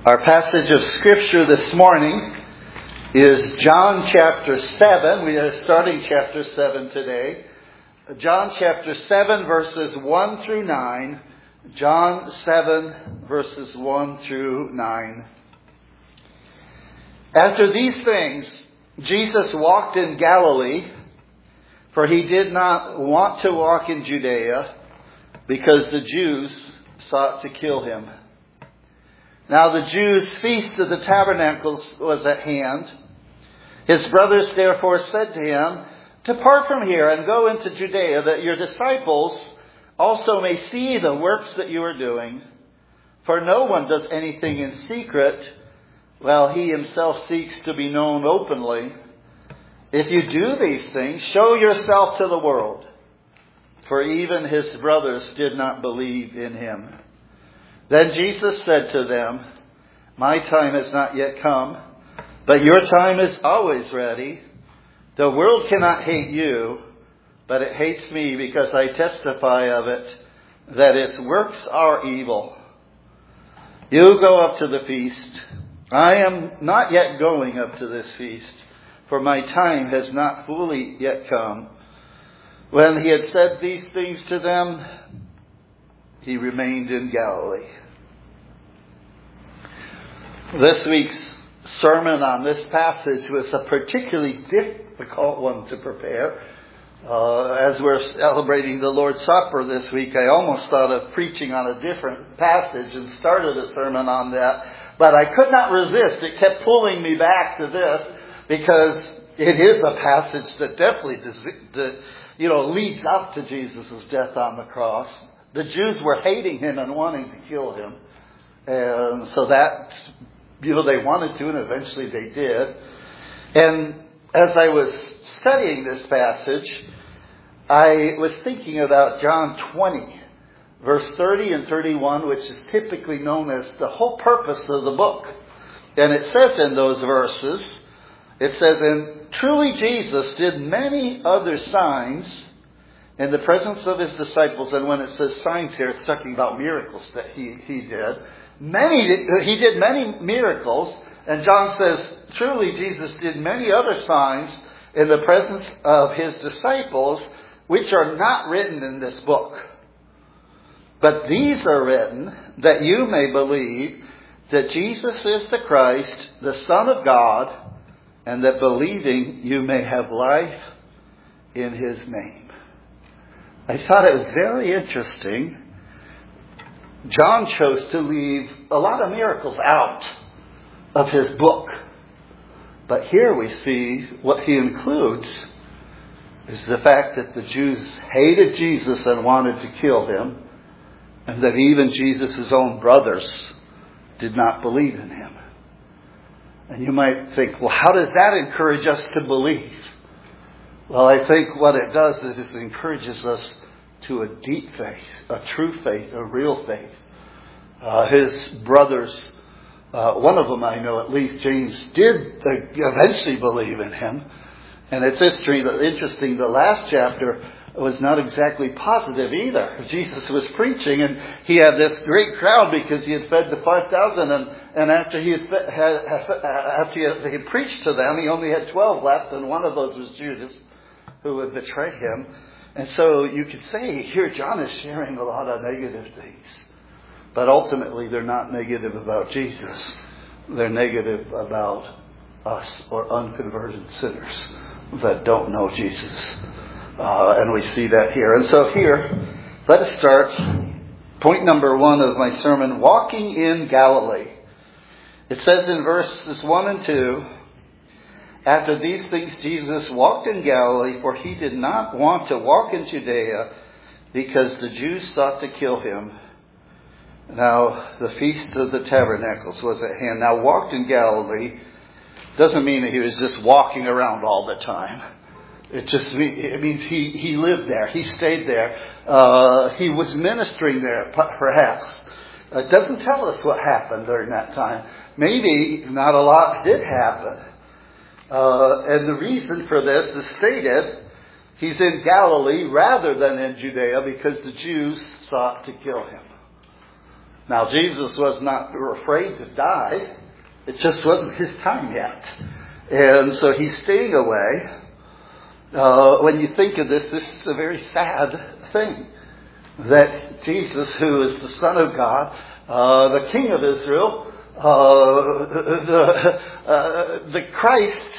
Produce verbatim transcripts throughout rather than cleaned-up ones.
Our passage of Scripture this morning is John chapter seven. We are starting chapter seven today. John chapter seven verses one through nine. John seven verses one through nine. After these things, Jesus walked in Galilee, for he did not want to walk in Judea, because the Jews sought to kill him. Now the Jews' feast of the tabernacles was at hand. His brothers therefore said to him, "Depart from here and go into Judea, that your disciples also may see the works that you are doing. For no one does anything in secret, while he himself seeks to be known openly. If you do these things, show yourself to the world." For even his brothers did not believe in him. Then Jesus said to them, "My time has not yet come, but your time is always ready. The world cannot hate you, but it hates me because I testify of it, that its works are evil. You go up to the feast. I am not yet going up to this feast, for my time has not fully yet come." When he had said these things to them, he remained in Galilee. This week's sermon on this passage was a particularly difficult one to prepare. Uh, as we're celebrating the Lord's Supper this week, I almost thought of preaching on a different passage and started a sermon on that. But I could not resist. It kept pulling me back to this because it is a passage that definitely that, you know, leads up to Jesus' death on the cross. The Jews were hating him and wanting to kill him. And so that, you know, they wanted to, and eventually they did. And as I was studying this passage, I was thinking about John twenty, verse thirty and thirty-one, which is typically known as the whole purpose of the book. And it says in those verses, it says, "And truly Jesus did many other signs in the presence of his disciples." And when it says signs here, it's talking about miracles that he, he did. Many, he did many miracles. And John says, truly Jesus did many other signs in the presence of his disciples, which are not written in this book. But these are written that you may believe that Jesus is the Christ, the Son of God, and that believing you may have life in his name. I thought it was very interesting. John chose to leave a lot of miracles out of his book. But here we see what he includes is the fact that the Jews hated Jesus and wanted to kill him, and that even Jesus' own brothers did not believe in him. And you might think, well, how does that encourage us to believe? Well, I think what it does is it encourages us to a deep faith, a true faith, a real faith. Uh, his brothers, uh, one of them I know at least, James, did eventually believe in him. And it's interesting, the last chapter was not exactly positive either. Jesus was preaching and he had this great crowd because he had fed the five thousand, and, and after he had, fed, had, after he had, he had preached to them, he only had twelve left, and one of those was Judas, who would betray him. And so you could say here John is sharing a lot of negative things. But ultimately they're not negative about Jesus. They're negative about us, or unconverted sinners that don't know Jesus. Uh, and we see that here. And so here, let us start. Point number one of my sermon, walking in Galilee. It says in verses one and two, "After these things Jesus walked in Galilee, for he did not want to walk in Judea, because the Jews sought to kill him. Now the feast of the tabernacles was at hand." Now walked in Galilee doesn't mean that he was just walking around all the time. It just it means he, he lived there. He stayed there. Uh, he was ministering there, perhaps. It doesn't tell us what happened during that time. Maybe not a lot did happen. Uh, and the reason for this is stated. He's in Galilee rather than in Judea because the Jews sought to kill him. Now, Jesus was not afraid to die. It just wasn't his time yet. And so he's staying away. Uh, when you think of this, this is a very sad thing. That Jesus, who is the Son of God, uh, the King of Israel, uh, the, uh, the Christ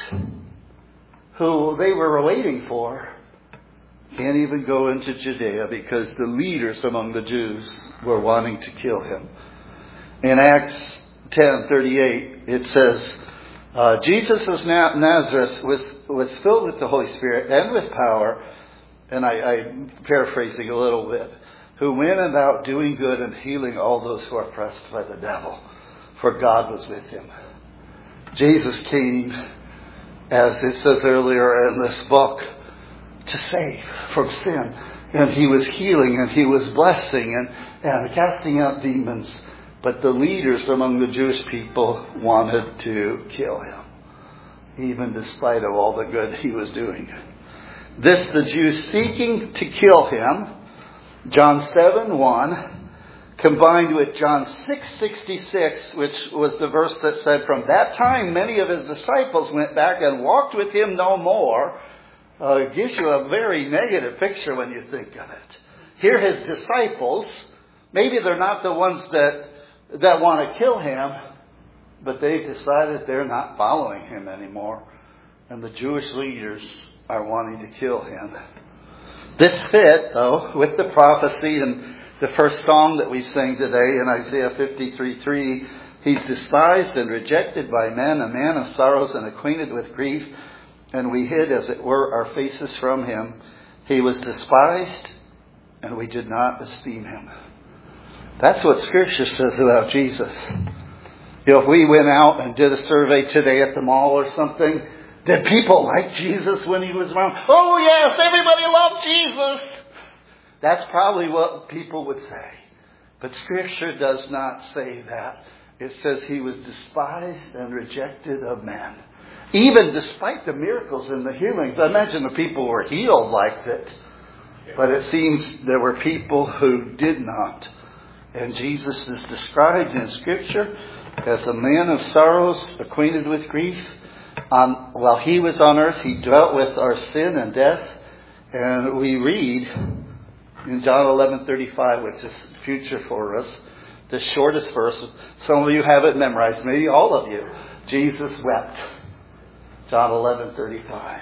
who they were waiting for, can't even go into Judea because the leaders among the Jews were wanting to kill him. In Acts ten thirty-eight, it says, uh, Jesus of Nazareth was, was filled with the Holy Spirit and with power, and I, I'm paraphrasing a little bit, who went about doing good and healing all those who are oppressed by the devil, for God was with him. Jesus came, as it says earlier in this book, to save from sin. And he was healing and he was blessing and, and casting out demons. But the leaders among the Jewish people wanted to kill him, even despite of all the good he was doing. This the Jews seeking to kill him, John seven one, combined with John six sixty-six, which was the verse that said, from that time many of his disciples went back and walked with him no more. Uh, it gives you a very negative picture when you think of it. Here his disciples, maybe they're not the ones that, that want to kill him, but they've decided they're not following him anymore. And the Jewish leaders are wanting to kill him. This fit, though, with the prophecy and the first song that we sing today in Isaiah fifty-three three, he's despised and rejected by men, a man of sorrows and acquainted with grief, and we hid, as it were, our faces from him. He was despised, and we did not esteem him. That's what Scripture says about Jesus. You know, if we went out and did a survey today at the mall or something, did people like Jesus when he was around? Oh yes, everybody loved Jesus. That's probably what people would say. But Scripture does not say that. It says he was despised and rejected of men. Even despite the miracles and the healings. I imagine the people who were healed liked it. But it seems there were people who did not. And Jesus is described in Scripture as a man of sorrows, acquainted with grief. Um, while he was on earth, he dwelt with our sin and death. And we read in John eleven thirty-five, which is future for us, the shortest verse. Some of you have it memorized, maybe all of you. Jesus wept. John eleven thirty-five.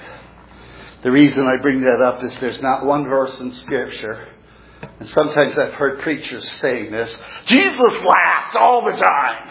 The reason I bring that up is there's not one verse in Scripture, and sometimes I've heard preachers saying this, Jesus laughed all the time.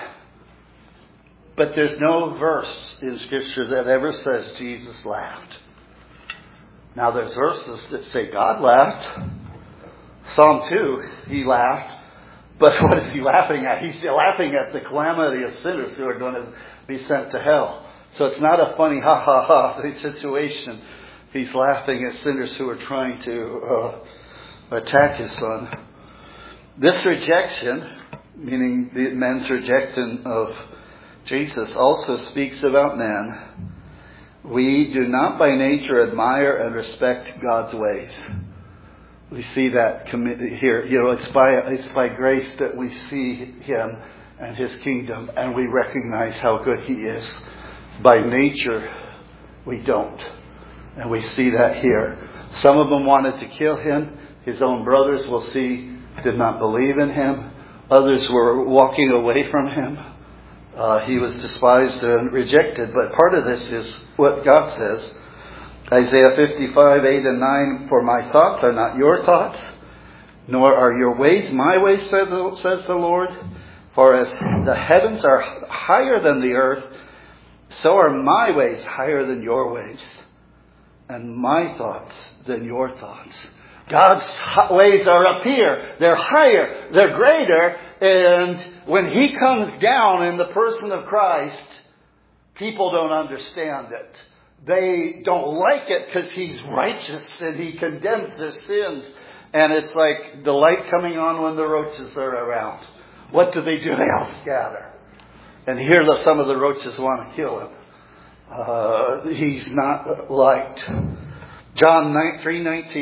But there's no verse in Scripture that ever says Jesus laughed. Now there's verses that say God laughed. Psalm two, he laughed. But what is he laughing at? He's laughing at the calamity of sinners who are going to be sent to hell. So it's not a funny ha ha ha situation. He's laughing at sinners who are trying to uh, attack his son. This rejection, meaning the men's rejection of Jesus, also speaks about men. We do not by nature admire and respect God's ways. We see that here. You know, it's by it's by grace that we see him and his kingdom, and we recognize how good he is. By nature, we don't. And we see that here. Some of them wanted to kill him. His own brothers, we'll see, did not believe in him. Others were walking away from him. Uh, he was despised and rejected. But part of this is what God says. Isaiah fifty-five, eight and nine, for my thoughts are not your thoughts, nor are your ways my ways, says the, says the Lord. For as the heavens are higher than the earth, so are my ways higher than your ways, and my thoughts than your thoughts. God's ways are up here. They're higher. They're greater. And when he comes down in the person of Christ, people don't understand it. They don't like it because he's righteous and he condemns their sins. And it's like the light coming on when the roaches are around. What do they do? They all scatter. And here some of the roaches want to kill him. Uh, he's not liked. John three nineteen.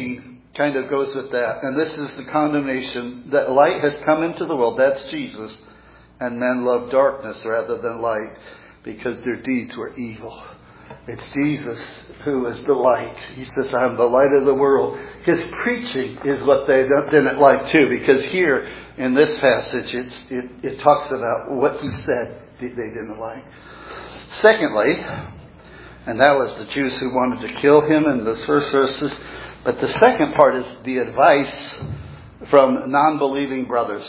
kind of goes with that. And this is the condemnation, that light has come into the world. That's Jesus. And men love darkness rather than light because their deeds were evil. It's Jesus who is the light. He says, I am the light of the world. His preaching is what they didn't like too, because here in this passage it's, it, it talks about what he said they didn't like. Secondly, and that was the Jews who wanted to kill him in those first verses, but the second part is the advice from non-believing brothers.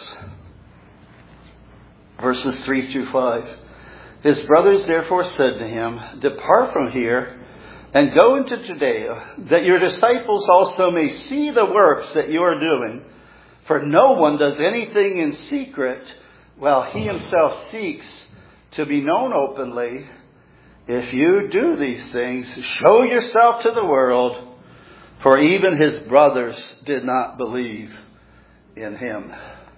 Verses three through five. His brothers therefore said to him, Depart from here and go into Judea, that your disciples also may see the works that you are doing. For no one does anything in secret while he himself seeks to be known openly. If you do these things, show yourself to the world, for even his brothers did not believe in him.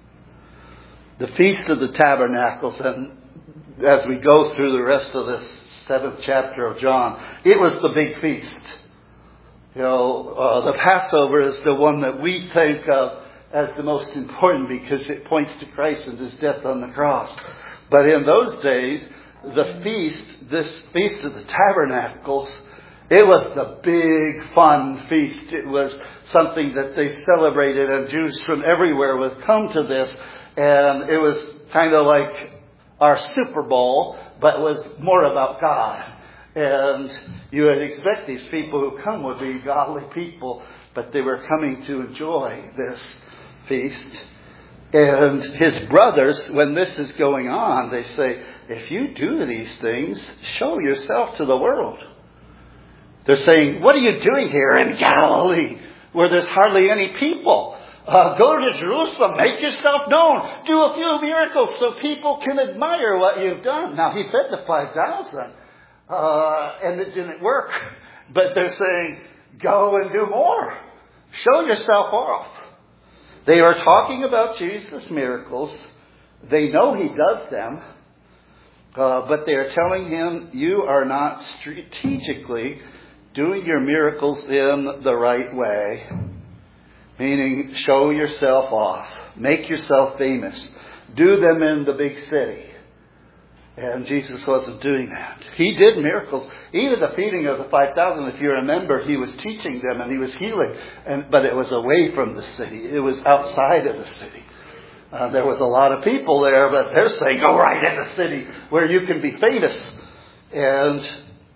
The Feast of the Tabernacles, and as we go through the rest of this seventh chapter of John, it was the big feast. You know, uh, the Passover is the one that we think of as the most important because it points to Christ and his death on the cross. But in those days, the feast, this Feast of the Tabernacles, it was the big fun feast. It was something that they celebrated, and Jews from everywhere would come to this. And it was kind of like our Super Bowl, but was more about God. And you would expect these people who come would be godly people, but they were coming to enjoy this feast. And his brothers, when this is going on, they say, if you do these things, show yourself to the world. They're saying, what are you doing here in Galilee, where there's hardly any people? Uh, go to Jerusalem, make yourself known, do a few miracles so people can admire what you've done. Now, he fed the five thousand, uh, and it didn't work. But they're saying, go and do more. Show yourself off. They are talking about Jesus' miracles. They know he does them. Uh, but they are telling him, you are not strategically doing your miracles in the right way. Meaning, show yourself off. Make yourself famous. Do them in the big city. And Jesus wasn't doing that. He did miracles. Even the feeding of the five thousand, if you remember, he was teaching them and he was healing. And, but it was away from the city. It was outside of the city. Uh, there was a lot of people there, but they're saying, go right in the city where you can be famous. And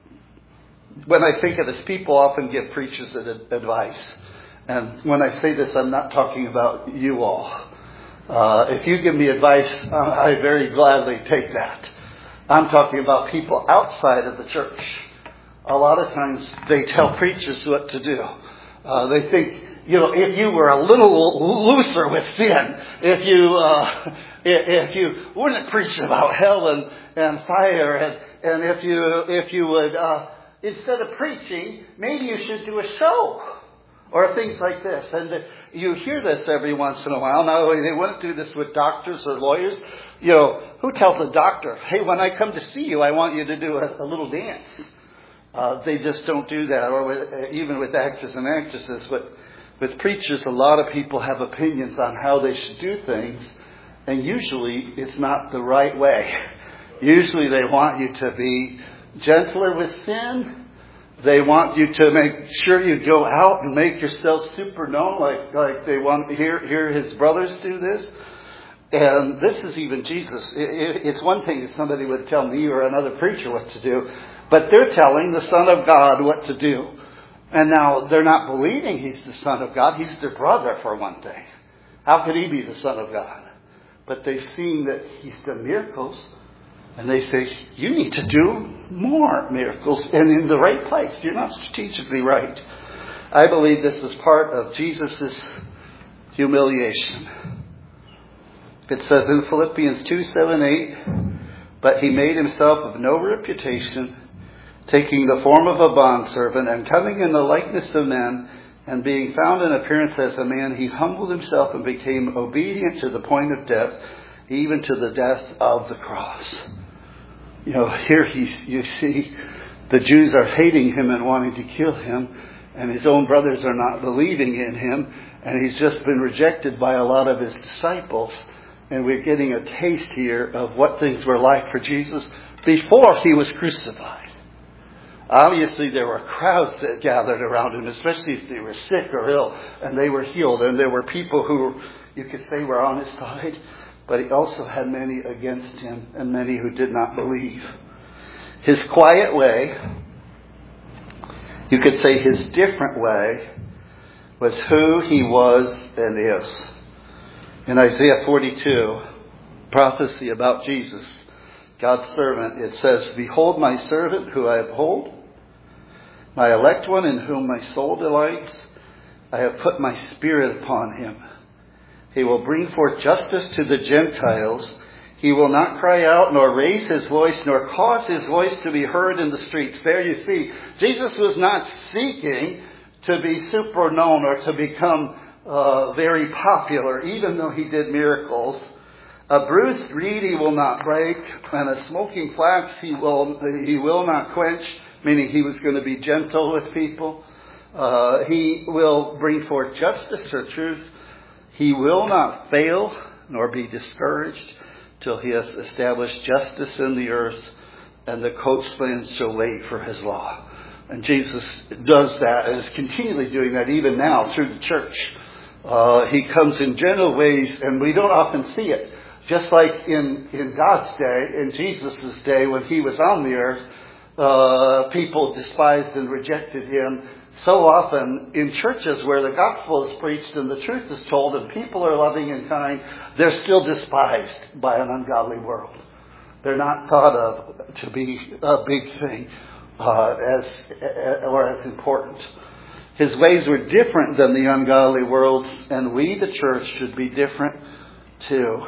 when I think of this, people often give preachers advice. And when I say this, I'm not talking about you all. Uh, if you give me advice, uh, I very gladly take that. I'm talking about people outside of the church. A lot of times they tell preachers what to do. Uh, they think, you know, if you were a little looser with sin, if you uh, if you wouldn't preach about hell and, and fire, and, and if you if you would uh, instead of preaching, maybe you should do a show. Or things like this. And you hear this every once in a while. Now, they wouldn't do this with doctors or lawyers. You know, who tells the doctor, hey, when I come to see you, I want you to do a, a little dance. Uh, they just don't do that. Or with, uh, even with actors and actresses. But with preachers, a lot of people have opinions on how they should do things. And usually, it's not the right way. Usually, they want you to be gentler with sin. They want you to make sure you go out and make yourself super known, like like they want to hear, hear his brothers do this. And this is even Jesus. It, it, it's one thing if somebody would tell me or another preacher what to do, but they're telling the Son of God what to do. And now they're not believing he's the Son of God. He's their brother, for one thing. How could he be the Son of God? But they've seen that he's done miracles. And they say, you need to do more miracles and in the right place. You're not strategically right. I believe this is part of Jesus' humiliation. It says in Philippians two, seven, eight, but he made himself of no reputation, taking the form of a bondservant and coming in the likeness of men, and being found in appearance as a man, he humbled himself and became obedient to the point of death, even to the death of the cross. You know, here he's, you see the Jews are hating him and wanting to kill him. and his own brothers are not believing in him, and he's just been rejected by a lot of his disciples. And we're getting a taste here of what things were like for Jesus before he was crucified. Obviously, there were crowds that gathered around him, especially if they were sick or ill, and they were healed. And there were people who, you could say, were on his side. But he also had many against him, and many who did not believe. His quiet way, you could say his different way, was who he was and is. In Isaiah forty-two, prophecy about Jesus, God's servant, it says, "Behold my servant who I uphold, my elect one in whom my soul delights. I have put my spirit upon him. He will bring forth justice to the Gentiles. He will not cry out, nor raise his voice, nor cause his voice to be heard in the streets." There you see, Jesus was not seeking to be super known or to become uh, very popular, even though he did miracles. A bruised reed he will not break, and a smoking flax he will he will not quench, meaning he was going to be gentle with people. Uh, he will bring forth justice or truth. He will not fail nor be discouraged till he has established justice in the earth, and the coastlands shall wait for his law. And Jesus does that and is continually doing that even now through the church. Uh, he comes in gentle ways, and we don't often see it. Just like in, in God's day, in Jesus' day when he was on the earth, uh, people despised and rejected him. So often in churches where the gospel is preached and the truth is told and people are loving and kind, they're still despised by an ungodly world. They're not thought of to be a big thing uh, as or as important. His ways were different than the ungodly world, and we, the church, should be different too.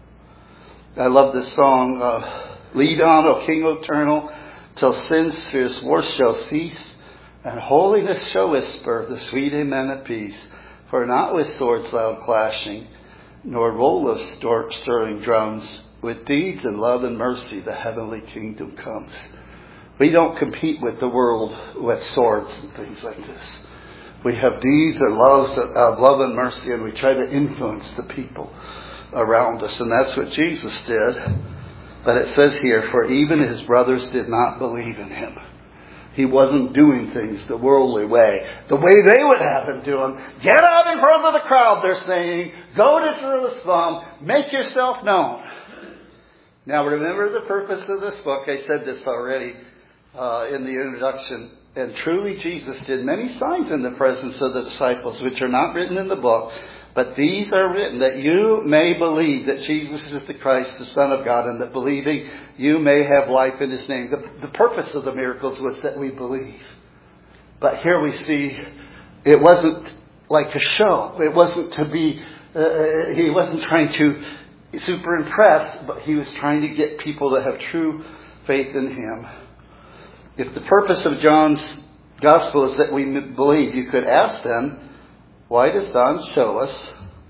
I love this song, uh, "Lead on, O King eternal, till sin's fierce war shall cease, and holiness shall whisper the sweet amen of peace. For not with swords loud clashing, nor roll of stirring drums, with deeds and love and mercy the heavenly kingdom comes." We don't compete with the world with swords and things like this. We have deeds and loves of love and mercy, and we try to influence the people around us. And that's what Jesus did. But it says here, for even his brothers did not believe in him. He wasn't doing things the worldly way, the way they would have him do them. Get out in front of the crowd, they're saying. Go to Jerusalem. Make yourself known. Now remember the purpose of this book. I said this already uh, in the introduction. And truly Jesus did many signs in the presence of the disciples, which are not written in the book. But these are written that you may believe that Jesus is the Christ, the Son of God, and that believing you may have life in his name. The, the purpose of the miracles was that we believe. But here we see it wasn't like a show. It wasn't to be, uh, he wasn't trying to super impress, but he was trying to get people to have true faith in him. If the purpose of John's gospel is that we believe, you could ask them, why does John show us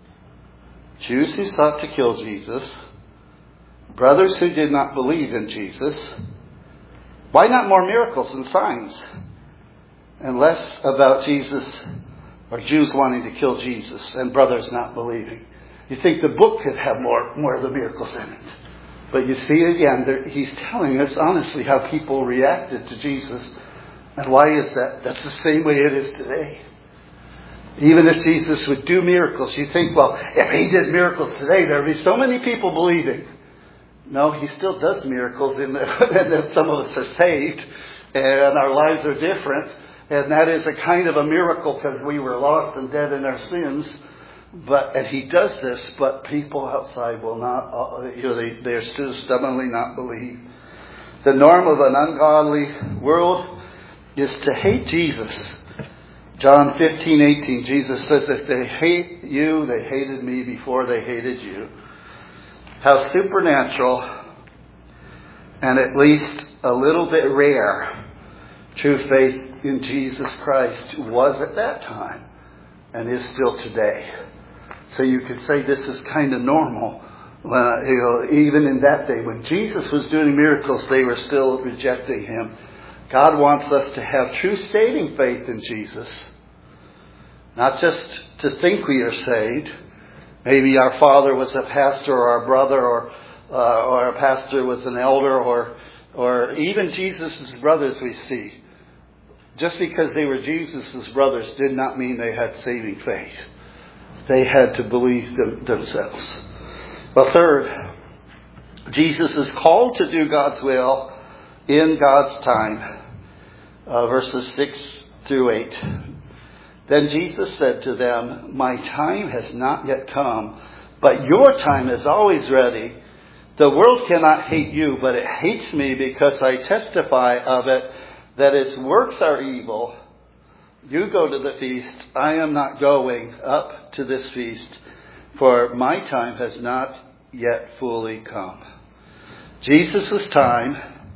Jews who sought to kill Jesus, brothers who did not believe in Jesus? Why not more miracles and signs? And less about Jesus or Jews wanting to kill Jesus and brothers not believing. You think the book could have more, more of the miracles in it. But you see again, there, he's telling us honestly how people reacted to Jesus. And why is that? That's the same way it is today. Even if Jesus would do miracles, you think, well, if he did miracles today, there would be so many people believing. No, he still does miracles in that, and that some of us are saved and our lives are different. And that is a kind of a miracle because we were lost and dead in our sins. But and he does this, but people outside will not, uh, you know, they, they're still stubbornly not believe. The norm of an ungodly world is to hate Jesus. John fifteen eighteen, Jesus says, if they hate you, they hated me before they hated you. How supernatural and at least a little bit rare true faith in Jesus Christ was at that time and is still today. So you could say this is kind of normal. Uh, you know, even in that day when Jesus was doing miracles, they were still rejecting him God wants us to have true saving faith in Jesus. Not just to think we are saved. Maybe our father was a pastor, or our brother, or uh, or our pastor was an elder, or or even Jesus' brothers we see. Just because they were Jesus' brothers did not mean they had saving faith. They had to believe them, themselves. Well, third, Jesus is called to do God's will in God's time. Uh, verses six through eight. Then Jesus said to them, "My time has not yet come, but your time is always ready. The world cannot hate you, but it hates me because I testify of it that its works are evil. You go to the feast. I am not going up to this feast, for my time has not yet fully come." Jesus' time,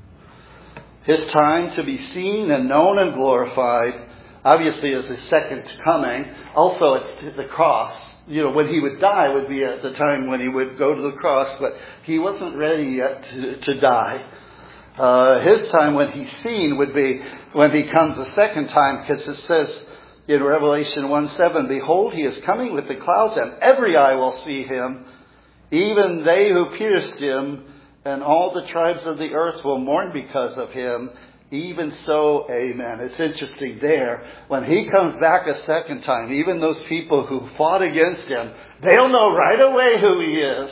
his time to be seen and known and glorified, obviously is his second coming. Also, it's the cross. You know, when he would die would be at the time when he would go to the cross, but he wasn't ready yet to, to die. Uh, his time when he's seen would be when he comes a second time, because it says in Revelation one seven, "Behold, he is coming with the clouds, and every eye will see him, even they who pierced him, and all the tribes of the earth will mourn because of him. Even so, amen." It's interesting there. When he comes back a second time, even those people who fought against him, they'll know right away who he is.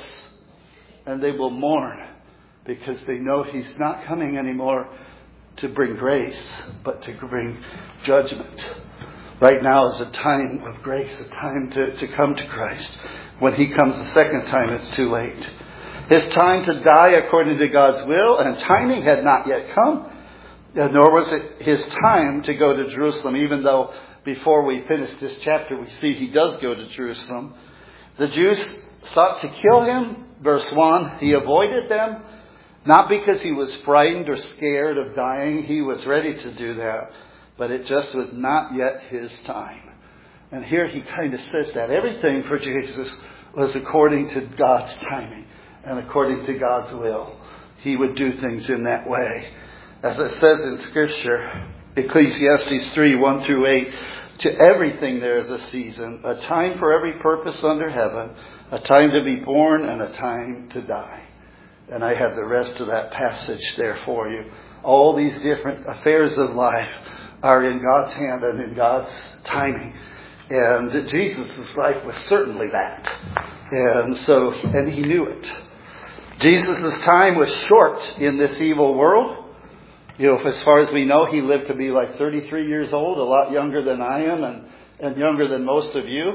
And they will mourn because they know he's not coming anymore to bring grace, but to bring judgment. Right now is a time of grace, a time to, to come to Christ. When he comes the second time, it's too late. His time to die according to God's will and timing had not yet come. Nor was it his time to go to Jerusalem, even though before we finish this chapter we see he does go to Jerusalem. The Jews sought to kill him. Verse one, he avoided them, not because he was frightened or scared of dying. He was ready to do that, but it just was not yet his time. And here he kind of says that everything for Jesus was according to God's timing and according to God's will. He would do things in that way. As it says in Scripture, Ecclesiastes three, one through eight, "To everything there is a season, a time for every purpose under heaven, a time to be born and a time to die." And I have the rest of that passage there for you. All these different affairs of life are in God's hand and in God's timing. And Jesus' life was certainly that. And so, and he knew it. Jesus' time was short in this evil world. You know, as far as we know, he lived to be like thirty-three years old, a lot younger than I am and, and younger than most of you.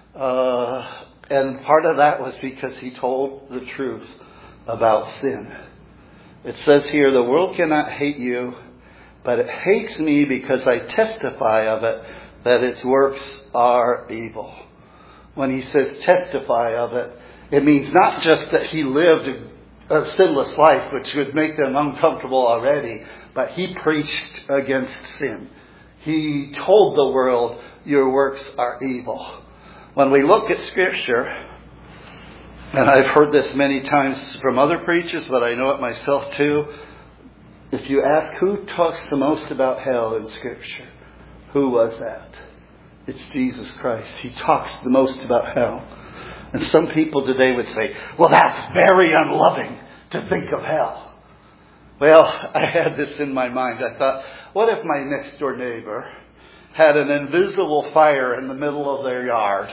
Uh, and part of that was because he told the truth about sin. It says here, "The world cannot hate you, but it hates me because I testify of it, that its works are evil." When he says testify of it, it means not just that he lived a sinless life, which would make them uncomfortable already, but he preached against sin. He told the world, your works are evil. When we look at Scripture, and I've heard this many times from other preachers, but I know it myself too, if you ask who talks the most about hell in Scripture, who was that? It's Jesus Christ. He talks the most about hell. And some people today would say, well, that's very unloving to think of hell. Well, I had this in my mind. I thought, what if my next door neighbor had an invisible fire in the middle of their yard?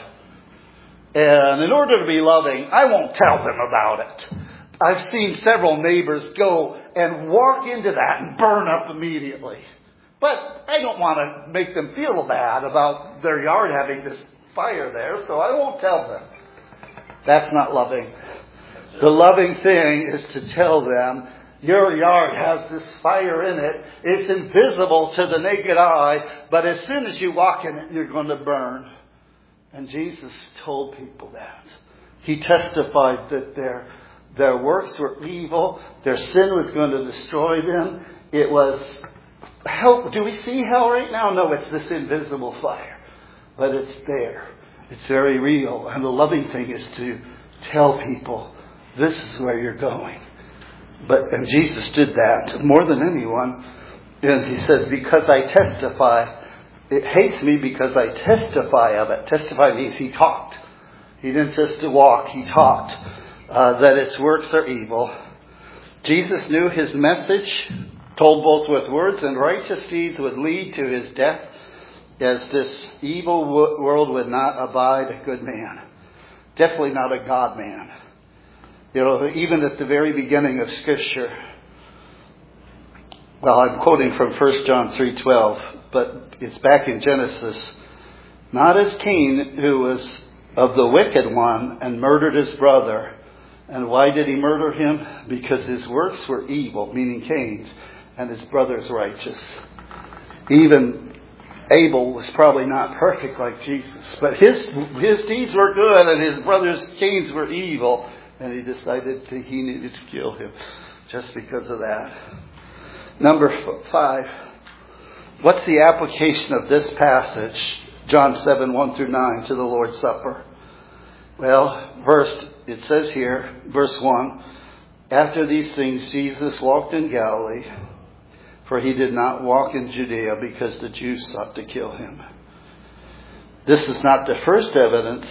And in order to be loving, I won't tell them about it. I've seen several neighbors go and walk into that and burn up immediately. But I don't want to make them feel bad about their yard having this fire there, so I won't tell them. That's not loving. The loving thing is to tell them, your yard has this fire in it. It's invisible to the naked eye, but as soon as you walk in it, you're going to burn. And Jesus told people that. He testified that their, their works were evil. Their sin was going to destroy them. It was hell. Do we see hell right now? No, it's this invisible fire. But it's there. It's very real. And the loving thing is to tell people, this is where you're going. But and Jesus did that more than anyone. And he says, because I testify, it hates me because I testify of it. Testify means he talked. He didn't just walk, he talked uh, that its works are evil. Jesus knew his message, told both with words and righteous deeds, would lead to his death, as this evil w- world would not abide a good man. Definitely not a God man. You know, even at the very beginning of Scripture, well, I'm quoting from First John three twelve, but it's back in Genesis. Not as Cain, who was of the wicked one and murdered his brother. And why did he murder him? Because his works were evil, meaning Cain's, and his brother's righteous. Even Abel was probably not perfect like Jesus, but his his deeds were good and his brother's Cain's were evil, and he decided that he needed to kill him just because of that. Number five, what's the application of this passage, John seven, one through nine, to the Lord's Supper? Well, first, it says here, verse one, after these things Jesus walked in Galilee, for he did not walk in Judea because the Jews sought to kill him. This is not the first evidence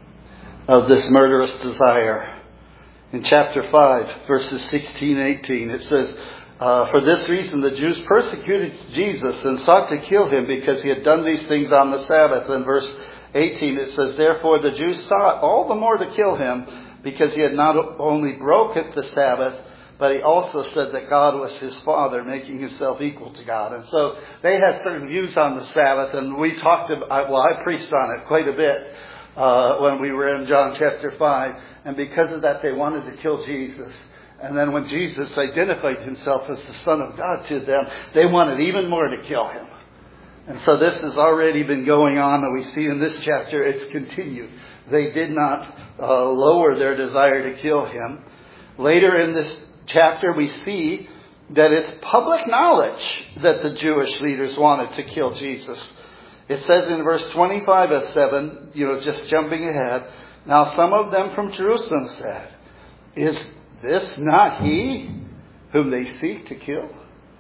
of this murderous desire. In chapter five, verses sixteen, eighteen, it says, Uh, for this reason, the Jews persecuted Jesus and sought to kill him because he had done these things on the Sabbath. In verse eighteen, it says, therefore the Jews sought all the more to kill him because he had not only broken the Sabbath, but he also said that God was his Father, making himself equal to God. And so they had certain views on the Sabbath, and we talked about, well, I preached on it quite a bit uh, when we were in John chapter five. And because of that, they wanted to kill Jesus. And then when Jesus identified himself as the Son of God to them, they wanted even more to kill him. And so this has already been going on, and we see in this chapter it's continued. They did not uh, lower their desire to kill him. Later in this chapter, we see that it's public knowledge that the Jewish leaders wanted to kill Jesus. It says in verse twenty-five of seven, you know, just jumping ahead, now some of them from Jerusalem said, is this not he whom they seek to kill?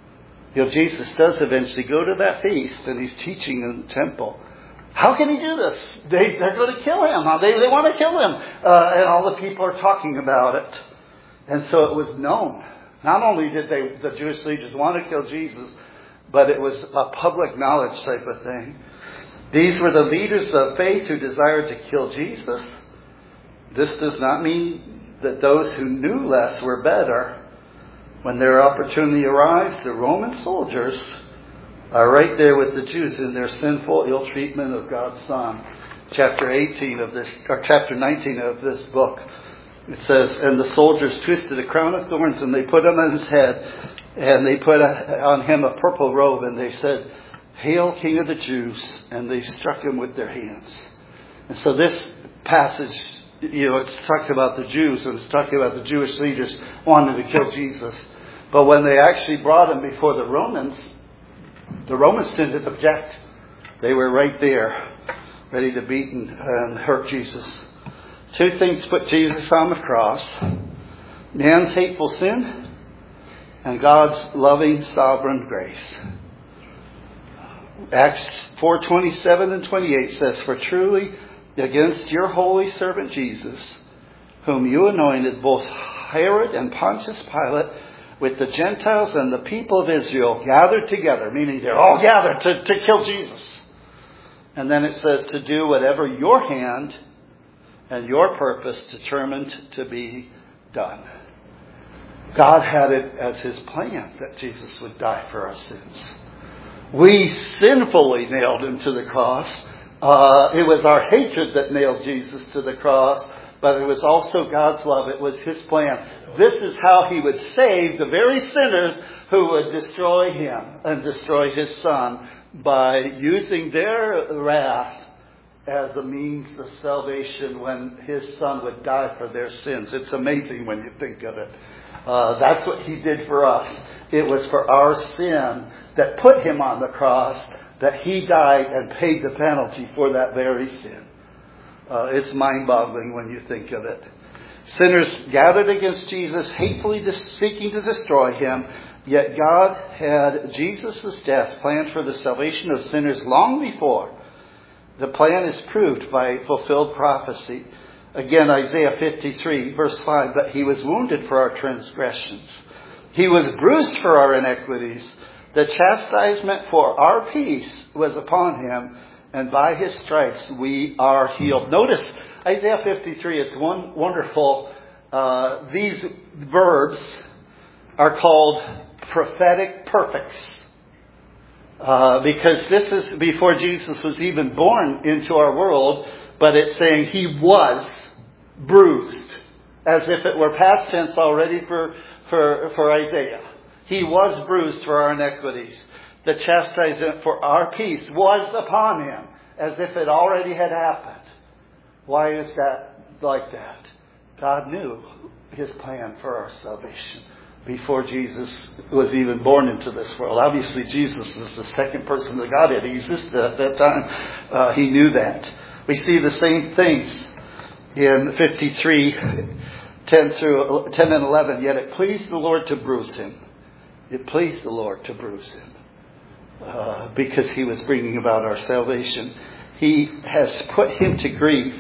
You know, Jesus does eventually go to that feast, and he's teaching in the temple. How can he do this? They, they're going to kill him. They, they want to kill him. Uh, and all the people are talking about it. And so it was known. Not only did they, the Jewish leaders want to kill Jesus, but it was a public knowledge type of thing. These were the leaders of faith who desired to kill Jesus. This does not mean that those who knew less were better. When their opportunity arrives, the Roman soldiers are right there with the Jews in their sinful ill treatment of God's Son. Chapter eighteen of this, or chapter nineteen of this book. It says, and the soldiers twisted a crown of thorns and they put him on his head, and they put a, on him a purple robe, and they said, Hail, King of the Jews! And they struck him with their hands. And so this passage, you know, it's talking about the Jews, and it's talking about the Jewish leaders wanting to kill Jesus. But when they actually brought him before the Romans, the Romans didn't object. They were right there, ready to beat and, and hurt Jesus. Two things put Jesus on the cross: man's hateful sin and God's loving sovereign grace. Acts four twenty-seven and twenty-eight says, For truly against your holy servant Jesus, whom you anointed, both Herod and Pontius Pilate, with the Gentiles and the people of Israel, gathered together, meaning they're all gathered to, to kill Jesus. And then it says, to do whatever your hand and your purpose determined to be done. God had it as his plan that Jesus would die for our sins. We sinfully nailed him to the cross. Uh, it was our hatred that nailed Jesus to the cross, but it was also God's love. It was his plan. This is how he would save the very sinners who would destroy him and destroy his Son, by using their wrath as a means of salvation when his Son would die for their sins. It's amazing when you think of it. Uh, that's what he did for us. It was for our sin that put him on the cross, that he died and paid the penalty for that very sin. Uh, it's mind-boggling when you think of it. Sinners gathered against Jesus, hatefully seeking to destroy him. Yet God had Jesus' death planned for the salvation of sinners long before. The plan is proved by fulfilled prophecy. Again, Isaiah fifty-three, verse five, but he was wounded for our transgressions. He was bruised for our iniquities. The chastisement for our peace was upon him, and by his stripes we are healed. Notice Isaiah fifty-three, it's one wonderful. Uh, these verbs are called prophetic perfects. Uh, because this is before Jesus was even born into our world, but it's saying he was bruised, as if it were past tense already for, for, for Isaiah. He was bruised for our iniquities. The chastisement for our peace was upon him, as if it already had happened. Why is that like that? God knew his plan for our salvation before Jesus was even born into this world. Obviously, Jesus is the second person of the Godhead. He existed at that time. Uh, he knew that. We see the same things in fifty-three, ten through ten and eleven. Yet it pleased the Lord to bruise him. It pleased the Lord to bruise him uh, because he was bringing about our salvation. He has put him to grief.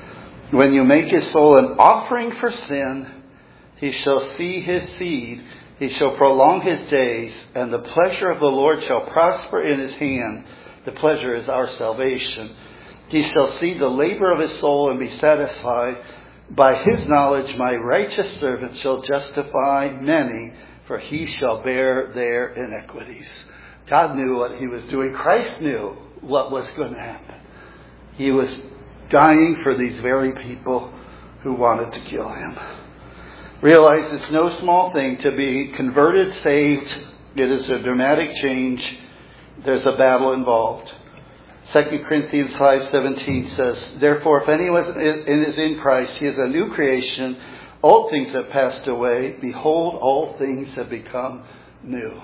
When you make his soul an offering for sin, he shall see his seed, he shall prolong his days, and the pleasure of the Lord shall prosper in his hand. The pleasure is our salvation. He shall see the labor of his soul and be satisfied. By his knowledge my righteous servant shall justify many, for he shall bear their iniquities. God knew what he was doing. Christ knew what was going to happen. He was dying for these very people who wanted to kill him. Realize it's no small thing to be converted, saved. It is a dramatic change. There's a battle involved. Second Corinthians five seventeen says, therefore, if anyone is in Christ, he is a new creation. Old things have passed away. Behold, all things have become new.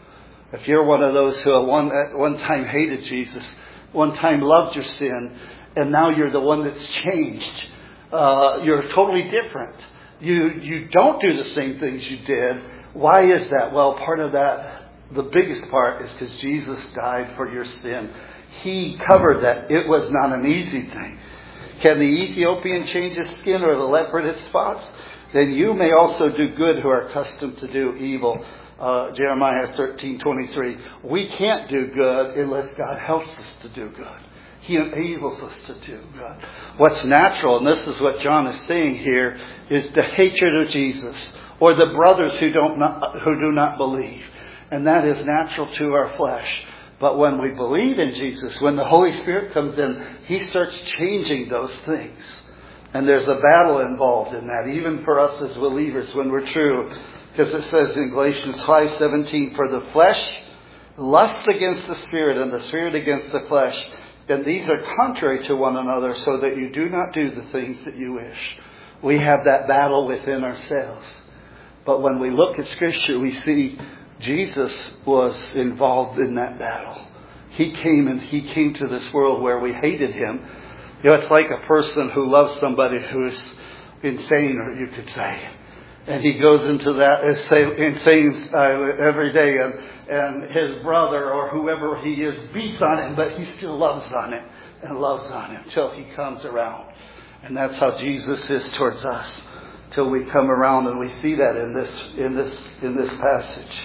If you're one of those who at one, at one time hated Jesus, one time loved your sin, and now you're the one that's changed, uh, you're totally different. You you don't do the same things you did. Why is that? Well, part of that, the biggest part, is because Jesus died for your sin. He covered that. It was not an easy thing. Can the Ethiopian change his skin or the leopard its spots? Then you may also do good who are accustomed to do evil. Uh, Jeremiah thirteen twenty-three. We can't do good unless God helps us to do good. He enables us to do good. What's natural, and this is what John is saying here, is the hatred of Jesus, or the brothers who don't not, who do not believe. And that is natural to our flesh. But when we believe in Jesus, when the Holy Spirit comes in, He starts changing those things. And there's a battle involved in that, even for us as believers when we're true. Because it says in Galatians five seventeen, for the flesh lusts against the Spirit, and the Spirit against the flesh. And these are contrary to one another, so that you do not do the things that you wish. We have that battle within ourselves. But when we look at Scripture, we see Jesus was involved in that battle. He came and He came to this world where we hated Him. You know, it's like a person who loves somebody who is insane, or you could say. And he goes into that insane uh, every day, and, and his brother or whoever he is beats on him, but he still loves on him and loves on him till he comes around. And that's how Jesus is towards us, till we come around, and we see that in this in this in this passage.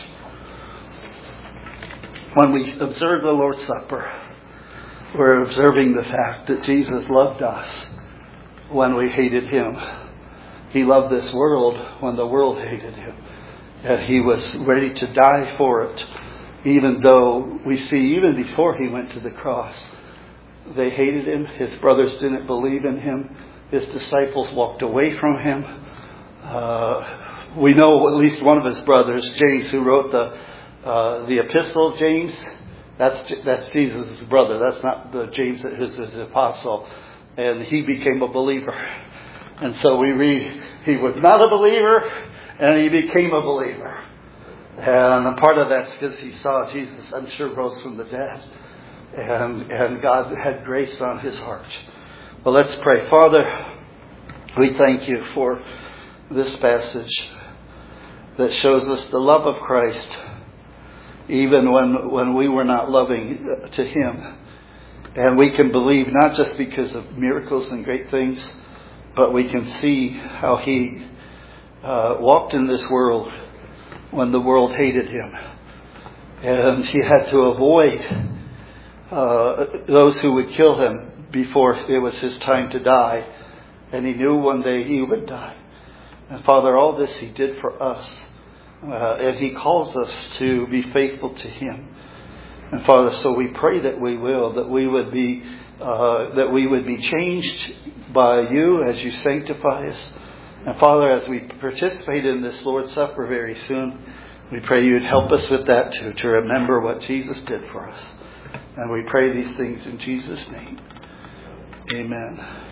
When we observe the Lord's Supper, we're observing the fact that Jesus loved us when we hated Him. He loved this world when the world hated Him. That He was ready to die for it. Even though we see, even before He went to the cross, they hated Him. His brothers didn't believe in Him. His disciples walked away from Him. Uh, we know at least one of His brothers, James, who wrote the uh, the epistle of James. That's that's Jesus' brother. That's not the James that is his apostle. And he became a believer. And so we read, he was not a believer, and he became a believer. And a part of that's because he saw Jesus, I'm sure, rose from the dead. And, and God had grace on his heart. Well, let's pray. Father, we thank you for this passage that shows us the love of Christ, even when, when we were not loving to Him. And we can believe not just because of miracles and great things, but we can see how He uh, walked in this world when the world hated Him. And He had to avoid uh, those who would kill Him before it was His time to die. And He knew one day He would die. And Father, all this He did for us. Uh, and He calls us to be faithful to Him. And Father, so we pray that we will, that we would be, uh, that we would be changed by You as You sanctify us. And Father, as we participate in this Lord's Supper very soon, we pray You'd help us with that too, to remember what Jesus did for us. And we pray these things in Jesus' name. Amen.